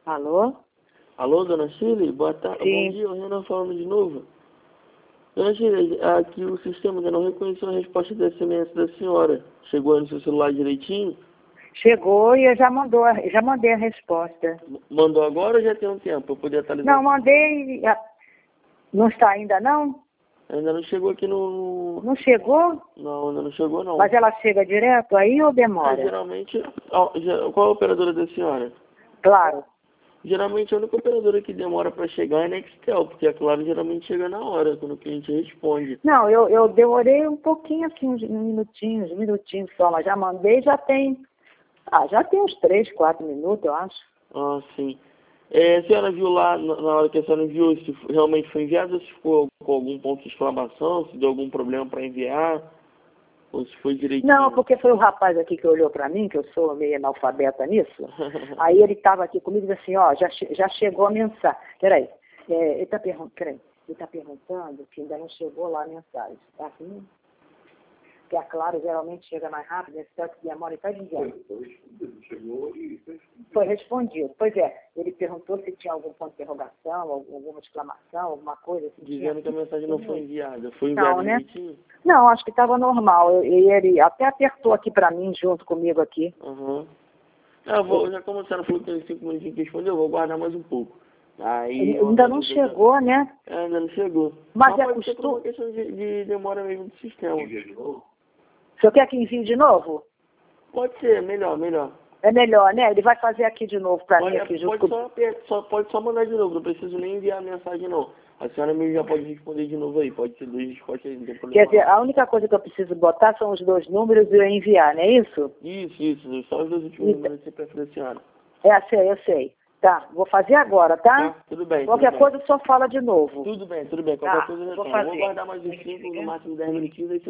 Alô? Alô, dona Shirley? Boa tarde. Sim. Bom dia, o Renan falando de novo. Dona Shirley, aqui o sistema ainda não reconheceu a resposta da SMS da senhora. Chegou aí no seu celular direitinho? Chegou e eu já mandei a resposta. Mandou agora ou já tem um tempo para eu poder atualizar? Não, mandei. Não está ainda não? Ainda não chegou aqui no... Não chegou? Não, ainda não chegou não. Mas ela chega direto aí ou demora? Geralmente, qual é a operadora da senhora? Claro. Geralmente a única operadora que demora para chegar é a Nextel, porque a Claro geralmente chega na hora, quando o cliente responde. Não, eu demorei um pouquinho assim, uns minutinhos só, mas já mandei, já tem uns 3, 4 minutos, eu acho. Ah, sim. A senhora viu lá, na hora que a senhora enviou, se realmente foi enviado, ou se ficou com algum ponto de exclamação, se deu algum problema para enviar, ou se foi direitinho? Não, porque foi o rapaz aqui que olhou para mim, que eu sou meio analfabeta nisso. Aí ele estava aqui comigo e disse assim, ó, já chegou a mensagem. Peraí, ele está perguntando que ainda não chegou lá a mensagem, tá assim? Que a Claro geralmente chega mais rápido, esse tanto que demora, ele está dizendo. Foi respondido. Pois é, ele perguntou se tinha algum ponto de interrogação, alguma exclamação, alguma coisa assim. Dizendo que a mensagem não foi enviada. Foi enviada não, né? direitinho? Não, acho que estava normal. E ele até apertou aqui para mim, junto comigo aqui. Aham. Já como a senhora falou que tem 5 minutinhos que respondeu, eu vou guardar mais um pouco. Aí, Ainda não chegou, né? Ainda não chegou. Mas é pode ser por uma costume. questão de demora mesmo do sistema. O senhor quer que envie de novo? Pode ser, melhor. É melhor, né? Ele vai fazer aqui de novo para mim, aqui junto com... Pode só mandar de novo, não preciso nem enviar a mensagem não. A senhora mesmo já pode responder de novo aí, pode ser 2 respostas aí, não tem problema. Quer dizer, a única coisa que eu preciso botar são os 2 números e eu enviar, não é isso? Isso, só os 2 últimos números que você prefere, senhora. Eu sei. Tá, vou fazer agora, tá? Tudo bem. Qualquer coisa só fala de novo. Tudo bem. Qualquer coisa eu retorno. Vou guardar mais uns 5, no máximo 10 minutinhos, aí